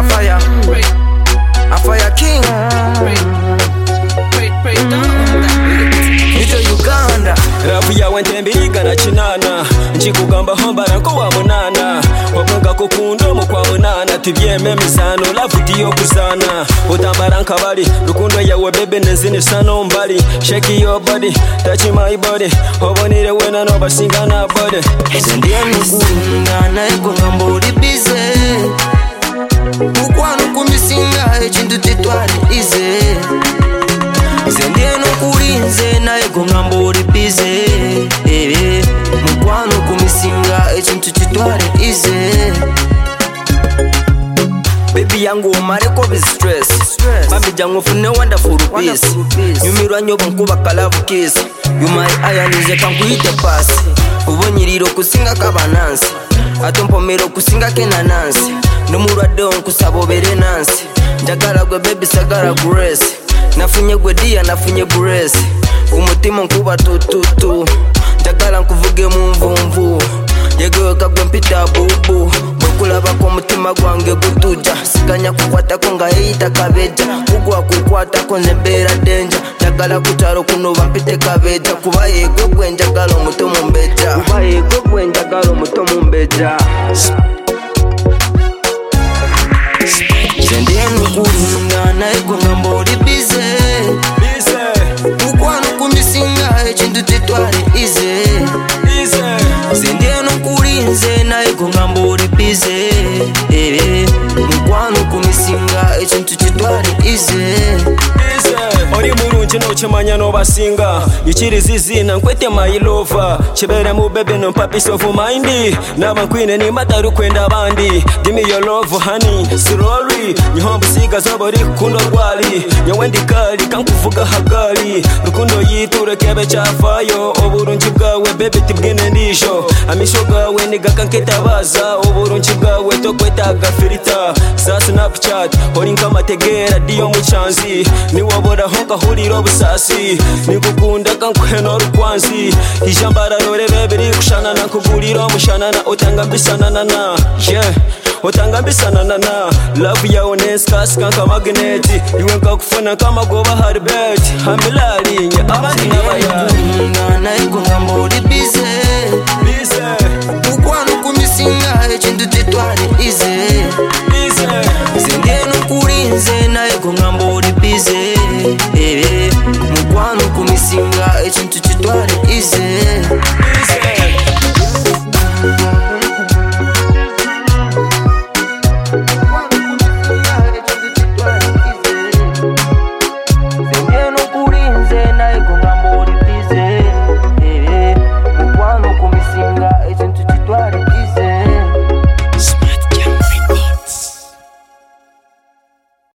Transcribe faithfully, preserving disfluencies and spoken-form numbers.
a fire, a fire king. Nito Uganda. Rafu yawe ntembiriga na kinana Nchikugamba hombara nko wa munana Wakunga kukundo mu kwa munana Tubyeme misano lafu diyo kuzana Utambara nkabali Rukundo yawe bebe nenzini sano mbali Shake your body, touch my body Obonire wena no basinga na body Eze ndiye nukurinda na ego ngambo uri bize Mukwano kumisinga echintu titwari ize Eze ndiye nukurinze na ego ngambo uri bize Mukwano kumisinga echintu titwari ize Baby yangu umare ko bi stress Mami jangu fune wonderful peace Nyumirwa nyobo nkuba kalavu kiss You my iron is a kankuite pass Ubonyiriro kusinga kabanansi Atompomero kusinga kena nansi Numurwade onkusabo bere nansi Njagala gwe baby sagara grace Nafunye gwe dia nafunye brace Umutima nkuba tututu Njagala nkuvuge mu mvumvu Yegewe kagwe mpita bubu Kulaba kwa mutima gwange gutuja Sikanya kukwata ko nga yita kabeja Kugwa kukwata ko nembera danger Njagala kutaro kuno bampite kabeja Kuba yego gwe njagala omuto mu mbeja Kuba yego gwe njagala omuto mu mbeja Nze ndiye nukurinda na ego ngambo uri bize Mukwano kumisinga echintu titwari ize Nze ndiye nukurinze na ego ngambo uri bize Mukwano kumisinga echintu titwari ize Ori murungi no chimanya no basinga Yichiriza izina nkwete my lover Chibere mu bebe no papis of mind Naba nkwine ni mataru kwenda abandi Give me your love honey Slowly Nyihomba siga zobori kundo rwali Nyawendi kali kankuvuga hagali Rukundo yiture kebe chafayo Oburungi bwawe bebe tibwine ndisho Amisho gawe niga nketabaza Oburungi bwawe tokweta gafirita Sa Snapchat Ori nkamategera diyo muchanzi Niwabora honka huriro busasi Nikukunda kankweno rukwanzi Ijambara rore bebiri kushana na kuguriro mushanana Otanga mbisana na na Yeah Otanga mbisana na na Love ya oneskas kanka magneti Iwe nkakufuna kama goba harbeti Hamilali nye abandi nabaya Kurinda na ego ngambo uri bize Mukwano kumisinga